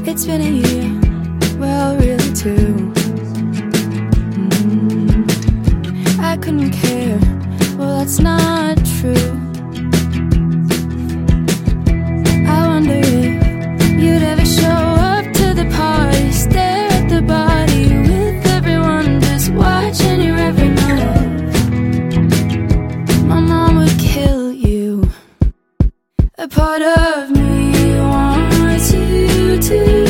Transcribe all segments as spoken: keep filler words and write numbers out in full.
It's been a year, well really two. mm. I couldn't care, well that's not true. I wonder if you'd ever show up to the party, stare at the body with everyone just watching your every move. My mom would kill you. A part of me wants you to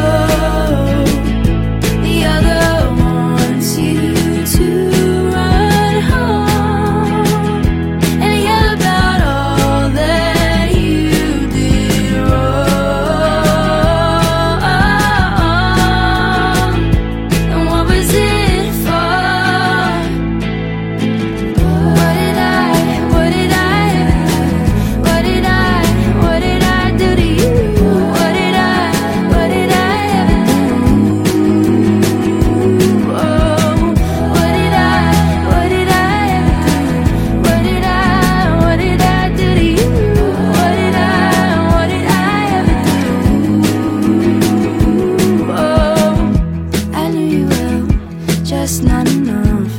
not enough.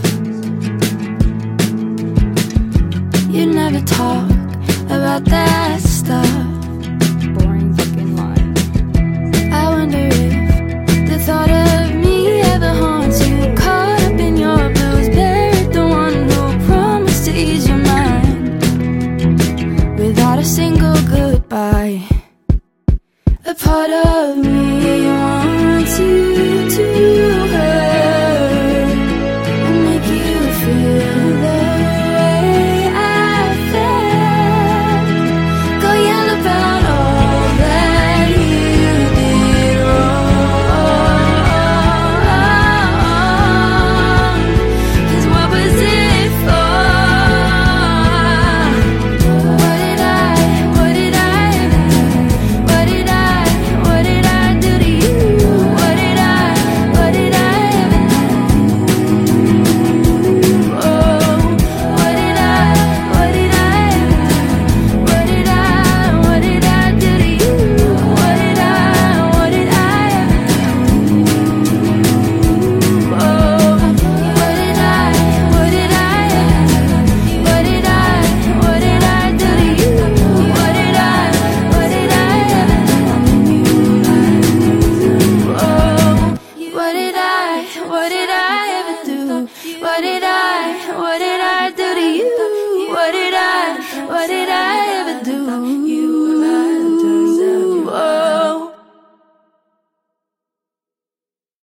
You never talk about that stuff. Boring fucking lie. I wonder if the thought of me ever haunts you. Caught up in your blues, buried the one who promised to ease your mind without a single goodbye. A part of me